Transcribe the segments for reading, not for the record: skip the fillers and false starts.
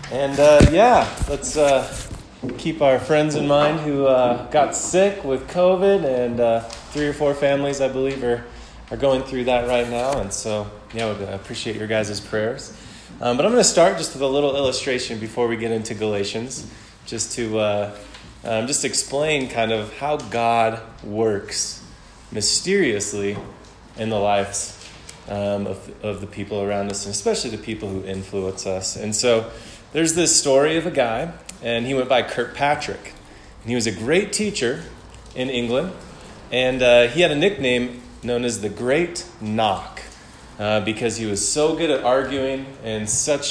And let's keep our friends in mind who got sick with COVID, and 3 or 4 families, I believe, are going through that right now. And so, I would appreciate your guys' prayers. But I'm going to start just with a little illustration before we get into Galatians, just to explain kind of how God works mysteriously in the lives of the people around us, and especially the people who influence us. And so there's this story of a guy, and he went by Kirkpatrick. And he was a great teacher in England, and he had a nickname known as the Great Knock, because he was so good at arguing and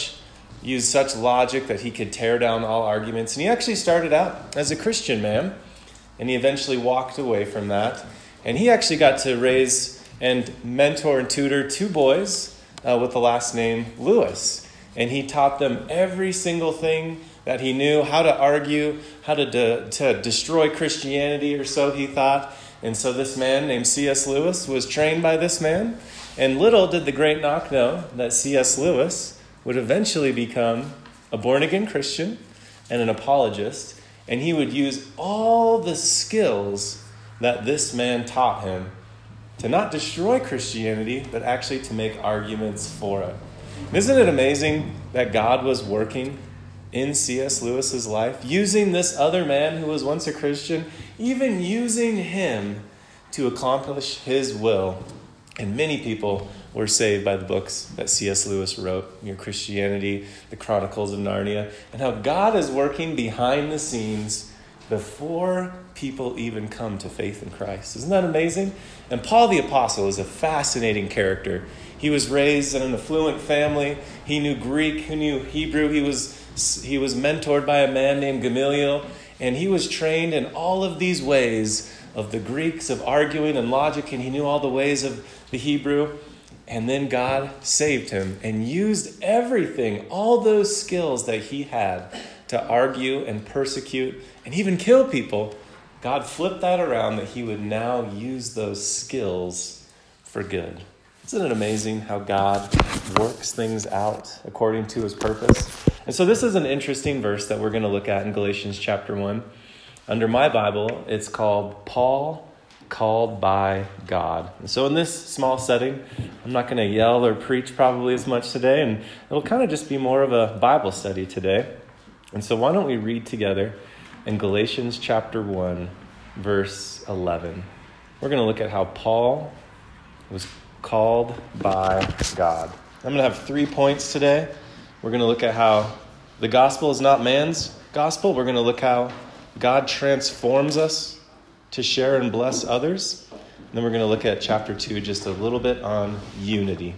used such logic that he could tear down all arguments. And he actually started out as a Christian man, and he eventually walked away from that. And he actually got to raise and mentor and tutor 2 boys with the last name Lewis. And he taught them every single thing that he knew, how to argue, how to destroy Christianity, or so he thought. And so this man named C.S. Lewis was trained by this man. And little did the Great Knock know that C.S. Lewis would eventually become a born-again Christian and an apologist. And he would use all the skills that this man taught him to not destroy Christianity, but actually to make arguments for it. Isn't it amazing that God was working in C.S. Lewis's life, using this other man who was once a Christian, even using him to accomplish his will? And many people were saved by the books that C.S. Lewis wrote, Christianity, the Chronicles of Narnia, and how God is working behind the scenes before people even come to faith in Christ. Isn't that amazing? And Paul the Apostle is a fascinating character. He was raised in an affluent family. He knew Greek, he knew Hebrew. He was mentored by a man named Gamaliel, and he was trained in all of these ways of the Greeks, of arguing and logic, and he knew all the ways of the Hebrew. And then God saved him and used everything, all those skills that he had to argue and persecute and even kill people. God flipped that around, that he would now use those skills for good. Isn't it amazing how God works things out according to his purpose? And so this is an interesting verse that we're going to look at in Galatians chapter 1. Under my Bible, it's called Paul Called by God. And so in this small setting, I'm not going to yell or preach probably as much today, and it'll kind of just be more of a Bible study today. And so why don't we read together in Galatians chapter 1, verse 11. We're going to look at how Paul was called by God. I'm going to have 3 points today. We're going to look at how the gospel is not man's gospel. We're going to look how God transforms us to share and bless others. And then we're going to look at chapter 2, just a little bit on unity.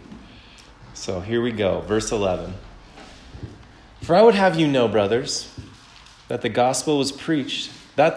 So here we go, verse 11. For I would have you know, brothers, that the gospel was preached, that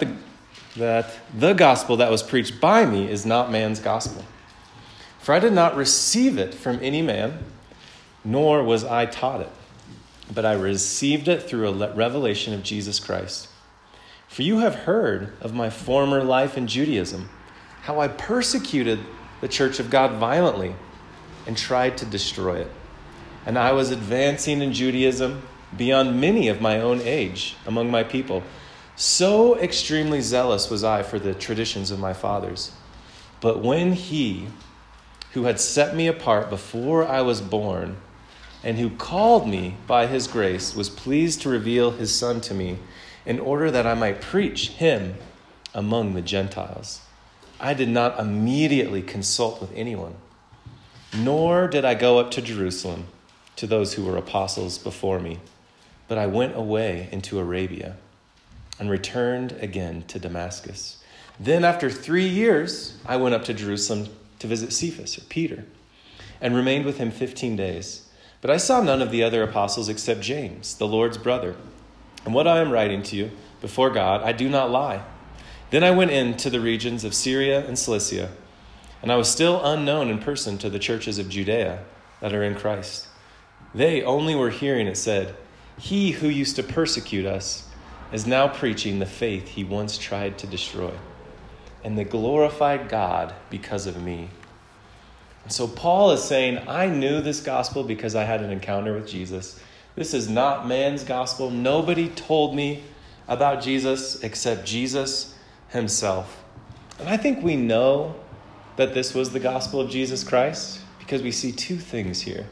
the gospel that was preached by me is not man's gospel. For I did not receive it from any man, nor was I taught it, but I received it through a revelation of Jesus Christ. For you have heard of my former life in Judaism, how I persecuted the church of God violently and tried to destroy it. And I was advancing in Judaism beyond many of my own age among my people. So extremely zealous was I for the traditions of my fathers. But when he who had set me apart before I was born, and who called me by his grace, was pleased to reveal his Son to me, in order that I might preach him among the Gentiles. I did not immediately consult with anyone, nor did I go up to Jerusalem to those who were apostles before me, but I went away into Arabia and returned again to Damascus. Then after 3 years, I went up to Jerusalem to visit Cephas, or Peter, and remained with him 15 days. But I saw none of the other apostles except James, the Lord's brother. And what I am writing to you before God, I do not lie. Then I went into the regions of Syria and Cilicia, and I was still unknown in person to the churches of Judea that are in Christ. They only were hearing it said, he who used to persecute us is now preaching the faith he once tried to destroy. And they glorified God because of me. And so Paul is saying, I knew this gospel because I had an encounter with Jesus. This is not man's gospel. Nobody told me about Jesus except Jesus himself. And I think we know that this was the gospel of Jesus Christ because we see two things here.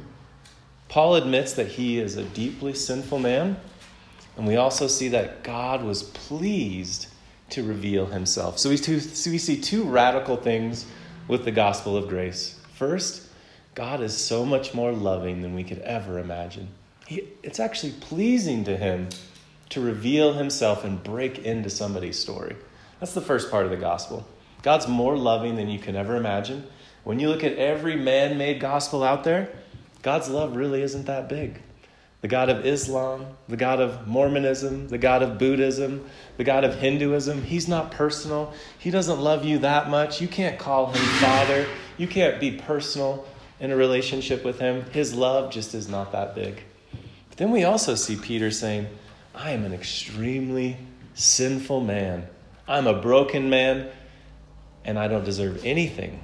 Paul admits that he is a deeply sinful man, and we also see that God was pleased to reveal himself. So we see two radical things with the gospel of grace. First, God is so much more loving than we could ever imagine. It's actually pleasing to him to reveal himself and break into somebody's story. That's the first part of the gospel. God's more loving than you can ever imagine. When you look at every man-made gospel out there, God's love really isn't that big. The God of Islam, the God of Mormonism, the God of Buddhism, the God of Hinduism, he's not personal. He doesn't love you that much. You can't call him Father. You can't be personal in a relationship with him. His love just is not that big. But then we also see Peter saying, I am an extremely sinful man. I'm a broken man, and I don't deserve anything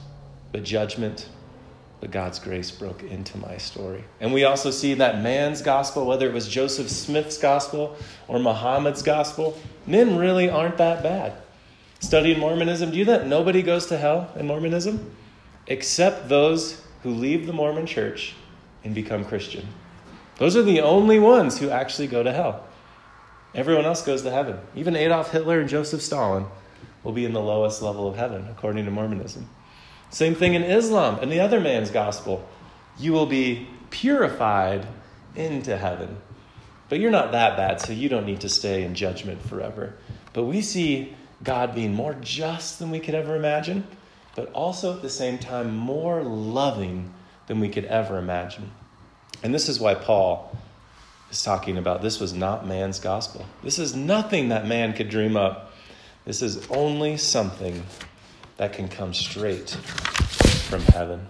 but judgment. But God's grace broke into my story. And we also see that man's gospel, whether it was Joseph Smith's gospel or Muhammad's gospel, men really aren't that bad. Studying Mormonism, do you know that nobody goes to hell in Mormonism? Except those who leave the Mormon church and become Christian. Those are the only ones who actually go to hell. Everyone else goes to heaven. Even Adolf Hitler and Joseph Stalin will be in the lowest level of heaven, according to Mormonism. Same thing in Islam and the other man's gospel. You will be purified into heaven. But you're not that bad, so you don't need to stay in judgment forever. But we see God being more just than we could ever imagine, but also at the same time more loving than we could ever imagine. And this is why Paul is talking about this was not man's gospel. This is nothing that man could dream up. This is only something that can come straight from heaven.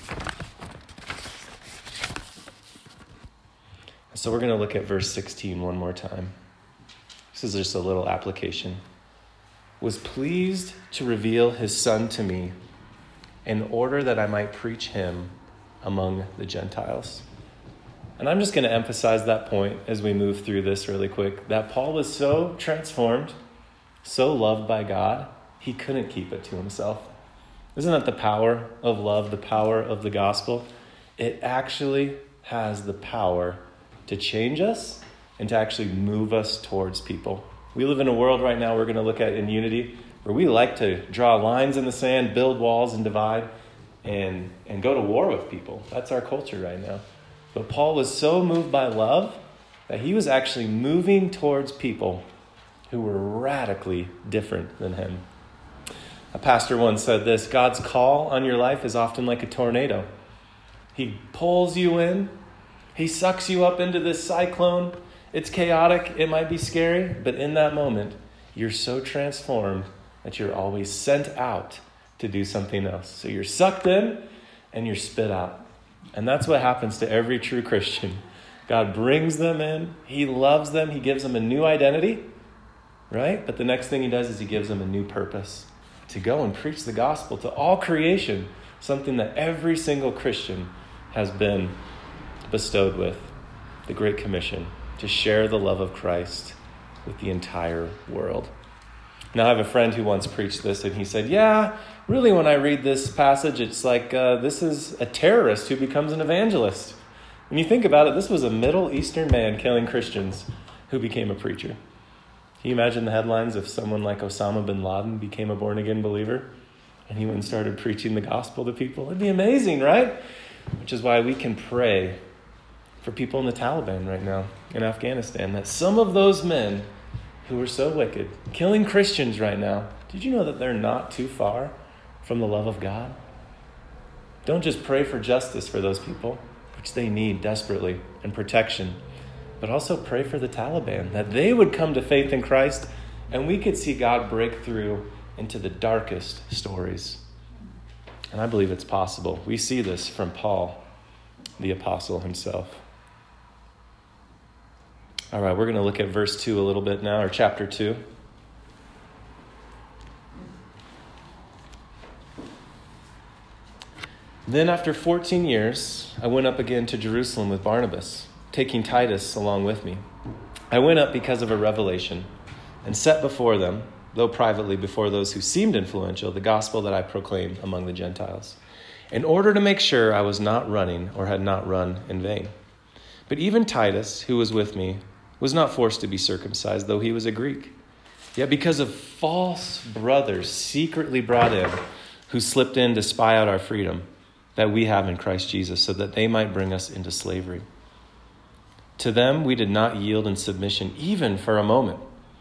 So we're going to look at verse 16 one more time. This is just a little application. Was pleased to reveal his Son to me in order that I might preach him among the Gentiles. And I'm just going to emphasize that point as we move through this really quick, that Paul was so transformed, so loved by God, he couldn't keep it to himself. Isn't that the power of love, the power of the gospel? It actually has the power to change us and to actually move us towards people. We live in a world right now we're going to look at in Unity where we like to draw lines in the sand, build walls and divide, and go to war with people. That's our culture right now. But Paul was so moved by love that he was actually moving towards people who were radically different than him. A pastor once said this, God's call on your life is often like a tornado. He pulls you in. He sucks you up into this cyclone. It's chaotic. It might be scary. But in that moment, you're so transformed that you're always sent out to do something else. So you're sucked in and you're spit out. And that's what happens to every true Christian. God brings them in. He loves them. He gives them a new identity. Right? But the next thing he does is he gives them a new purpose. To go and preach the gospel to all creation, something that every single Christian has been bestowed with, the Great Commission, to share the love of Christ with the entire world. Now, I have a friend who once preached this, and he said, yeah, really when I read this passage, it's like this is a terrorist who becomes an evangelist. When you think about it, this was a Middle Eastern man killing Christians who became a preacher. Can you imagine the headlines if someone like Osama bin Laden became a born-again believer and he went and started preaching the gospel to people? It'd be amazing, right? Which is why we can pray for people in the Taliban right now in Afghanistan, that some of those men who are so wicked, killing Christians right now, did you know that they're not too far from the love of God? Don't just pray for justice for those people, which they need desperately, and protection, but also pray for the Taliban, that they would come to faith in Christ, and we could see God break through into the darkest stories. And I believe it's possible. We see this from Paul, the apostle himself. All right, we're going to look at verse 2 a little bit now, or chapter 2. Then after 14 years, I went up again to Jerusalem with Barnabas. taking Titus along with me, I went up because of a revelation and set before them, though privately before those who seemed influential, the gospel that I proclaimed among the Gentiles, in order to make sure I was not running or had not run in vain. But even Titus, who was with me, was not forced to be circumcised, though he was a Greek. Yet because of false brothers secretly brought in, who slipped in to spy out our freedom that we have in Christ Jesus, so that they might bring us into slavery. To them we did not yield in submission even for a moment,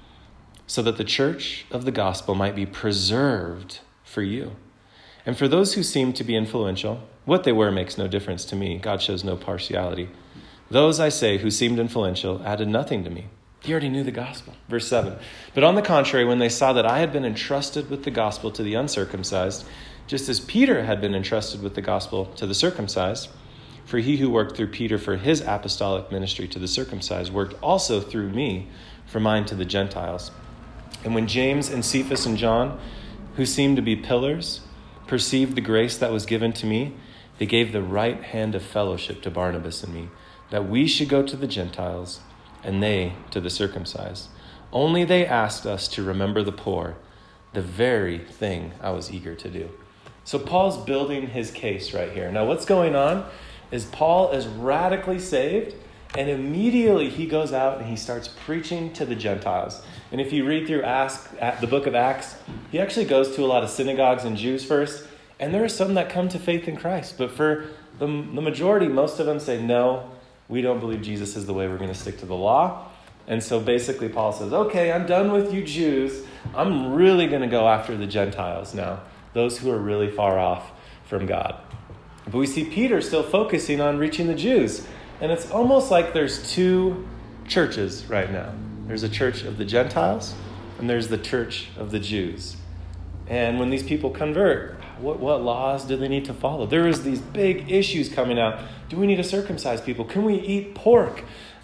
so that the church of the gospel might be preserved for you. And for those who seem to be influential, what they were makes no difference to me. God shows no partiality. Those, I say, who seemed influential added nothing to me. He already knew the gospel. Verse 7. But on the contrary, when they saw that I had been entrusted with the gospel to the uncircumcised, just as Peter had been entrusted with the gospel to the circumcised, for he who worked through Peter for his apostolic ministry to the circumcised worked also through me for mine to the Gentiles. And when James and Cephas and John, who seemed to be pillars, perceived the grace that was given to me, they gave the right hand of fellowship to Barnabas and me, that we should go to the Gentiles and they to the circumcised. Only they asked us to remember the poor, the very thing I was eager to do. So Paul's building his case right here. Now what's going on is Paul is radically saved, and immediately he goes out and he starts preaching to the Gentiles. And if you read through the book of Acts, he actually goes to a lot of synagogues and Jews first, and there are some that come to faith in Christ. But for the majority, most of them say, no, we don't believe Jesus is the way, we're going to stick to the law. And so basically Paul says, okay, I'm done with you Jews. I'm really going to go after the Gentiles now, those who are really far off from God. But we see Peter still focusing on reaching the Jews. And it's almost like there's two churches right now. There's a church of the Gentiles, and there's the church of the Jews. And when these people convert, what laws do they need to follow? There is these big issues coming out. Do we need to circumcise people? Can we eat pork?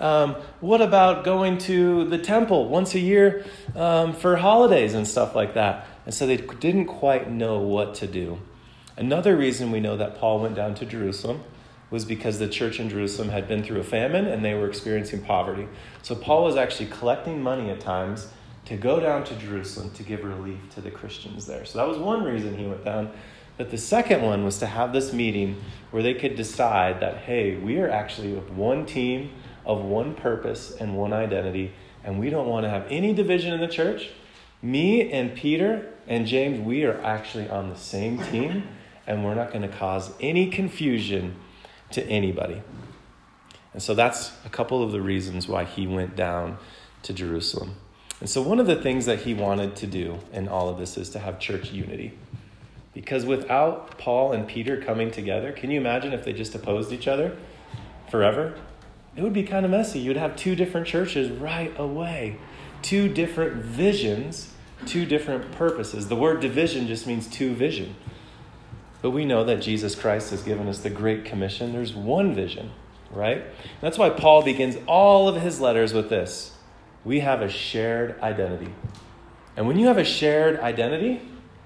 What about going to the temple once a year for holidays and stuff like that? And so they didn't quite know what to do. Another reason we know that Paul went down to Jerusalem was because the church in Jerusalem had been through a famine and they were experiencing poverty. So Paul was actually collecting money at times to go down to Jerusalem to give relief to the Christians there. So that was one reason he went down. But the second one was to have this meeting where they could decide that, hey, we are actually one team of one purpose and one identity, and we don't want to have any division in the church. Me and Peter and James, we are actually on the same team, and we're not going to cause any confusion to anybody. And so that's a couple of the reasons why he went down to Jerusalem. And so one of the things that he wanted to do in all of this is to have church unity. Because without Paul and Peter coming together, can you imagine if they just opposed each other forever? It would be kind of messy. You'd have two different churches right away. Two different visions, two different purposes. The word division just means two vision. But we know that Jesus Christ has given us the Great Commission. There's one vision, right? That's why Paul begins all of his letters with this. We have a shared identity. And when you have a shared identity,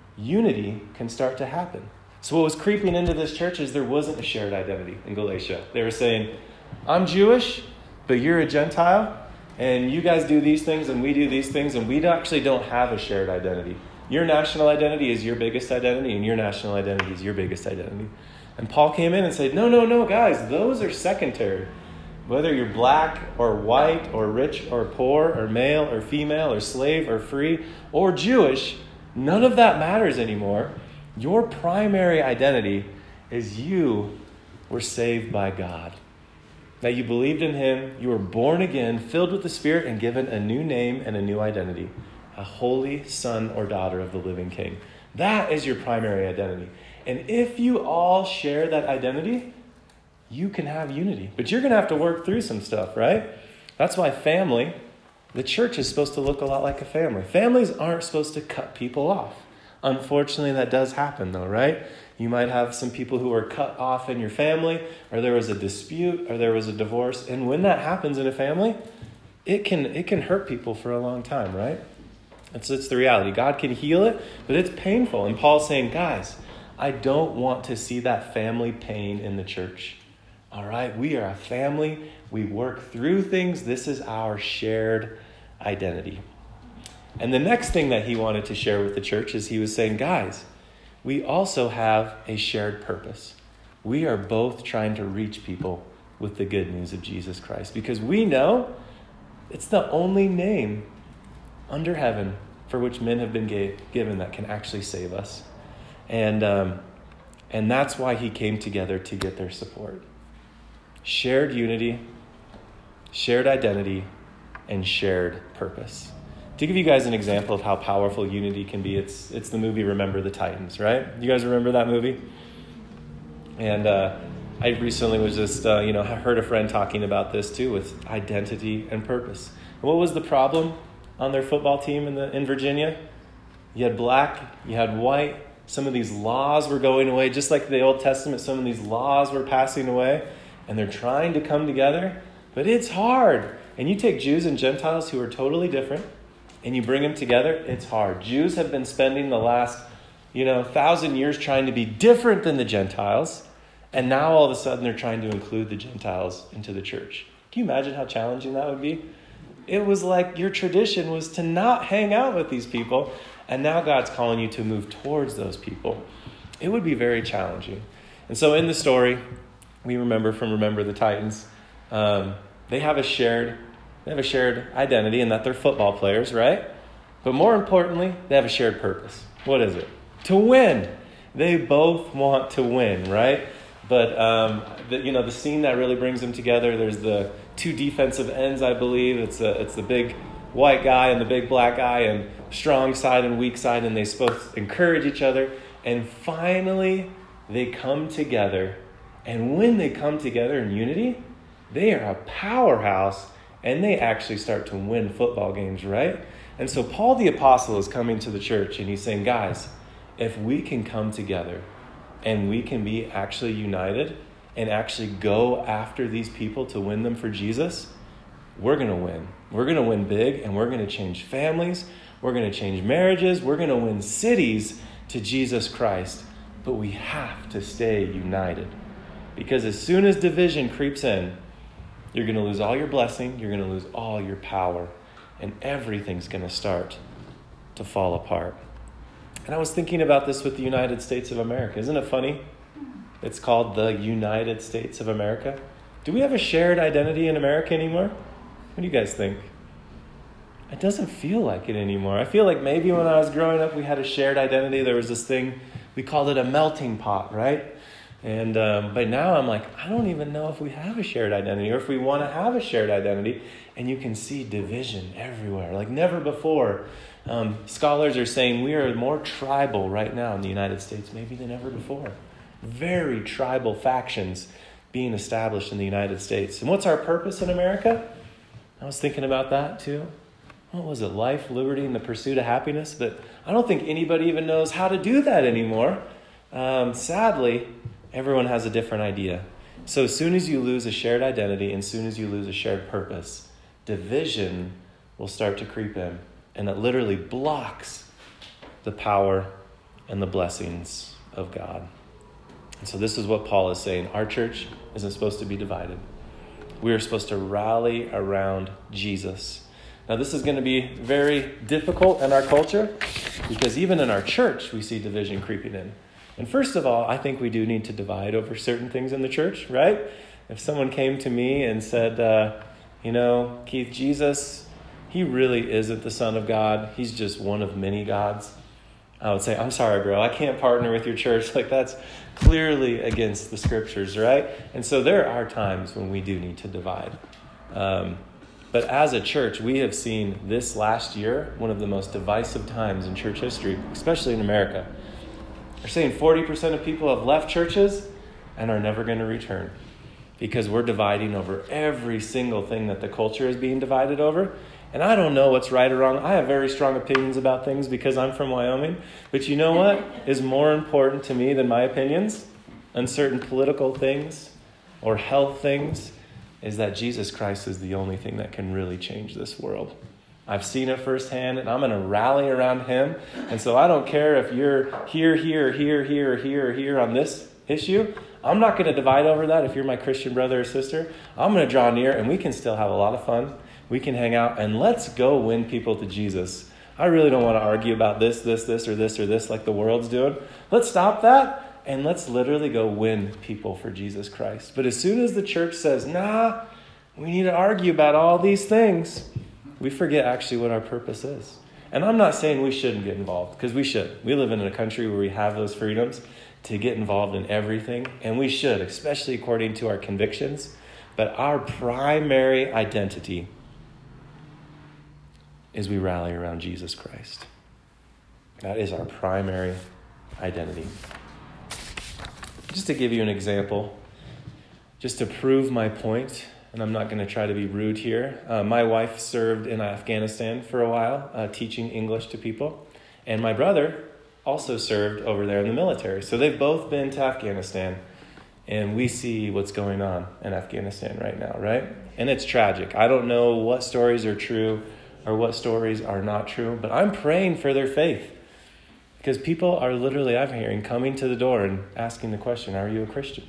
unity can start to happen. So what was creeping into this church is there wasn't a shared identity in Galatia. They were saying, I'm Jewish, but you're a Gentile, and you guys do these things and we do these things, and we actually don't have a shared identity. Your national identity is your biggest identity, and your national identity is your biggest identity. And Paul came in and said, no, guys, those are secondary. Whether you're black or white or rich or poor or male or female or slave or free or Jewish, none of that matters anymore. Your primary identity is you were saved by God. That you believed in him, you were born again, filled with the Spirit, and given a new name and a new identity. A holy son or daughter of the living King. That is your primary identity. And if you all share that identity, you can have unity. But you're going to have to work through some stuff, right? That's why family, the church is supposed to look a lot like a family. Families aren't supposed to cut people off. Unfortunately, that does happen though, right? You might have some people who are cut off in your family, or there was a dispute, or there was a divorce. And when that happens in a family, it can hurt people for a long time, right? It's the reality. God can heal it, but it's painful. And Paul's saying, guys, I don't want to see that family pain in the church. All right, we are a family. We work through things. This is our shared identity. And the next thing that he wanted to share with the church is he was saying, guys, we also have a shared purpose. We are both trying to reach people with the good news of Jesus Christ, because we know it's the only name under heaven for which men have been given that can actually save us. And that's why he came together to get their support. Shared unity, shared identity, and shared purpose. To give you guys an example of how powerful unity can be, it's the movie Remember the Titans, right? You guys remember that movie? And I recently was just, I heard a friend talking about this too, with identity and purpose. And what was the problem on their football team in Virginia? You had black, you had white. Some of these laws were going away. Just like the Old Testament, some of these laws were passing away. And they're trying to come together. But it's hard. And you take Jews and Gentiles who are totally different, and you bring them together, it's hard. Jews have been spending the last, 1,000 years trying to be different than the Gentiles. And now all of a sudden they're trying to include the Gentiles into the church. Can you imagine how challenging that would be? It was like your tradition was to not hang out with these people, and now God's calling you to move towards those people. It would be very challenging. And so in the story, we remember the Titans, they have a shared identity in that they're football players, right? But more importantly, they have a shared purpose. What is it? To win. They both want to win, right? But the scene that really brings them together, there's the two defensive ends, I believe. It's the big white guy and the big black guy, and strong side and weak side, and they both encourage each other. And finally, they come together. And when they come together in unity, they are a powerhouse, and they actually start to win football games, right? And so Paul the Apostle is coming to the church, and he's saying, guys, if we can come together and we can be actually united and actually go after these people to win them for Jesus, we're going to win. We're going to win big, and we're going to change families. We're going to change marriages. We're going to win cities to Jesus Christ. But we have to stay united, because as soon as division creeps in, you're going to lose all your blessing. You're going to lose all your power, and everything's going to start to fall apart. And I was thinking about this with the United States of America. Isn't it funny? It's called the United States of America. Do we have a shared identity in America anymore? What do you guys think? It doesn't feel like it anymore. I feel like maybe when I was growing up, we had a shared identity. There was this thing, we called it a melting pot, right? And but now I'm like, I don't even know if we have a shared identity or if we want to have a shared identity. And you can see division everywhere, like never before. Scholars are saying we are more tribal right now in the United States, maybe than ever before. Very tribal factions being established in the United States. And what's our purpose in America? I was thinking about that too. What was it? Life, liberty, and the pursuit of happiness. But I don't think anybody even knows how to do that anymore. Sadly, everyone has a different idea. So as soon as you lose a shared identity and as soon as you lose a shared purpose, division will start to creep in. And it literally blocks the power and the blessings of God. And so this is what Paul is saying. Our church isn't supposed to be divided. We are supposed to rally around Jesus. Now, this is going to be very difficult in our culture, because even in our church, we see division creeping in. And first of all, I think we do need to divide over certain things in the church, right? If someone came to me and said, Keith, Jesus, he really isn't the Son of God. He's just one of many gods. I would say, I'm sorry, bro. I can't partner with your church. Like, that's clearly against the scriptures, right? And so there are times when we do need to divide. But as a church, we have seen this last year one of the most divisive times in church history, especially in America. They're saying 40% of people have left churches and are never going to return, because we're dividing over every single thing that the culture is being divided over. And I don't know what's right or wrong. I have very strong opinions about things because I'm from Wyoming. But you know what is more important to me than my opinions on certain political things or health things is that Jesus Christ is the only thing that can really change this world. I've seen it firsthand, and I'm going to rally around him. And so I don't care if you're here on this issue. I'm not going to divide over that. If you're my Christian brother or sister, I'm going to draw near, and we can still have a lot of fun. We can hang out, and let's go win people to Jesus. I really don't want to argue about this, or this like the world's doing. Let's stop that, and let's literally go win people for Jesus Christ. But as soon as the church says, nah, we need to argue about all these things, we forget actually what our purpose is. And I'm not saying we shouldn't get involved, because we should. We live in a country where we have those freedoms to get involved in everything, and we should, especially according to our convictions. But our primary identity is we rally around Jesus Christ. That is our primary identity. Just to give you an example, just to prove my point, and I'm not going to try to be rude here. My wife served in Afghanistan for a while, teaching English to people. And my brother also served over there in the military. So they've both been to Afghanistan. And we see what's going on in Afghanistan right now, right? And it's tragic. I don't know what stories are true or what stories are not true, but I'm praying for their faith. Because people are literally, I'm hearing, coming to the door and asking the question, are you a Christian?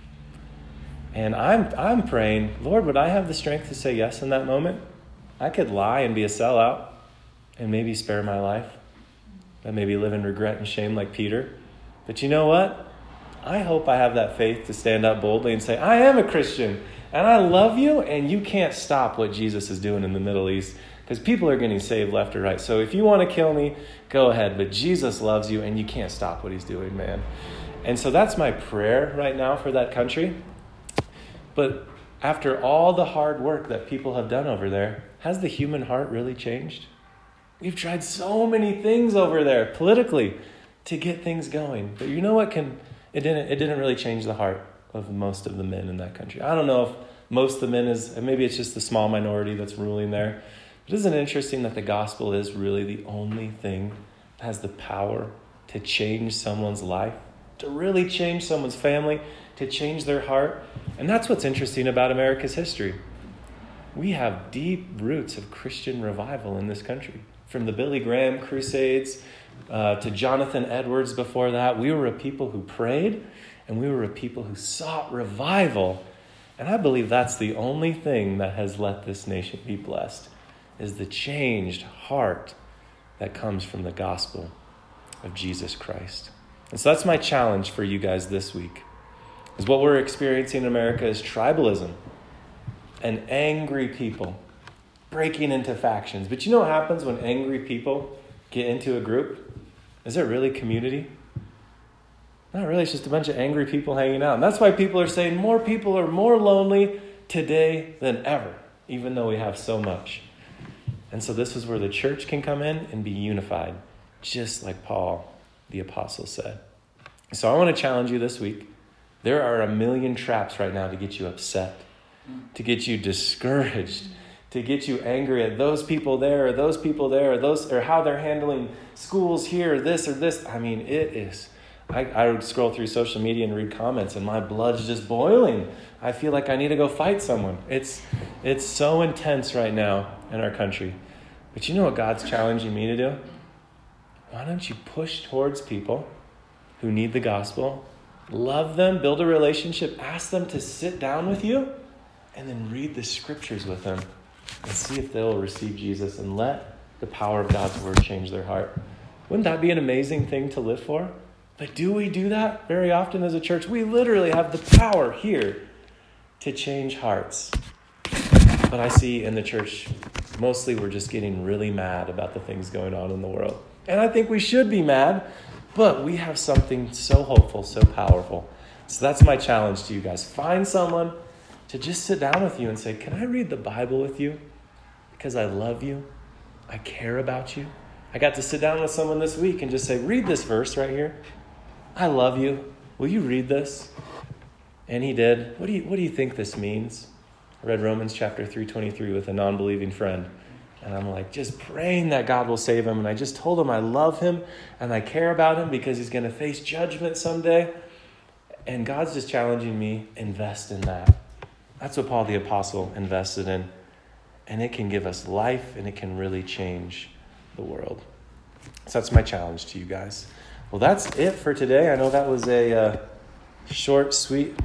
And I'm praying, Lord, would I have the strength to say yes in that moment? I could lie and be a sellout and maybe spare my life. And maybe live in regret and shame like Peter. But you know what? I hope I have that faith to stand up boldly and say, I am a Christian and I love you, and you can't stop what Jesus is doing in the Middle East, because people are getting saved left or right. So if you want to kill me, go ahead. But Jesus loves you and you can't stop what he's doing, man. And so that's my prayer right now for that country. But after all the hard work that people have done over there, has the human heart really changed? We've tried so many things over there politically to get things going. But you know what? It didn't really change the heart of most of the men in that country. I don't know if most of the men maybe it's just the small minority that's ruling there. But isn't it interesting that the gospel is really the only thing that has the power to change someone's life, to really change someone's family, to change their heart? And that's what's interesting about America's history. We have deep roots of Christian revival in this country. From the Billy Graham Crusades to Jonathan Edwards before that, we were a people who prayed, and we were a people who sought revival. And I believe that's the only thing that has let this nation be blessed, is the changed heart that comes from the gospel of Jesus Christ. And so that's my challenge for you guys this week. Is what we're experiencing in America is tribalism and angry people breaking into factions. But you know what happens when angry people get into a group? Is it really community? Not really. It's just a bunch of angry people hanging out. And that's why people are saying more people are more lonely today than ever, even though we have so much. And so this is where the church can come in and be unified, just like Paul, the apostle, said. So I want to challenge you this week. There are a million traps right now to get you upset, to get you discouraged, to get you angry at those people there, or those people there, or how they're handling schools here, this or this. I mean, it is. I scroll through social media and read comments, and my blood's just boiling. I feel like I need to go fight someone. It's so intense right now in our country. But you know what God's challenging me to do? Why don't you push towards people who need the gospel, love them, build a relationship, ask them to sit down with you, and then read the scriptures with them and see if they'll receive Jesus and let the power of God's word change their heart. Wouldn't that be an amazing thing to live for? But do we do that very often as a church? We literally have the power here to change hearts. But I see in the church, mostly we're just getting really mad about the things going on in the world. And I think we should be mad, but we have something so hopeful, so powerful. So that's my challenge to you guys. Find someone to just sit down with you and say, can I read the Bible with you? Because I love you. I care about you. I got to sit down with someone this week and just say, read this verse right here. I love you. Will you read this? And he did. What do you think this means? I read Romans chapter 3:23 with a non-believing friend. And I'm like, just praying that God will save him. And I just told him I love him and I care about him because he's going to face judgment someday. And God's just challenging me, invest in that. That's what Paul the apostle invested in. And it can give us life, and it can really change the world. So that's my challenge to you guys. Well, that's it for today. I know that was a short, sweet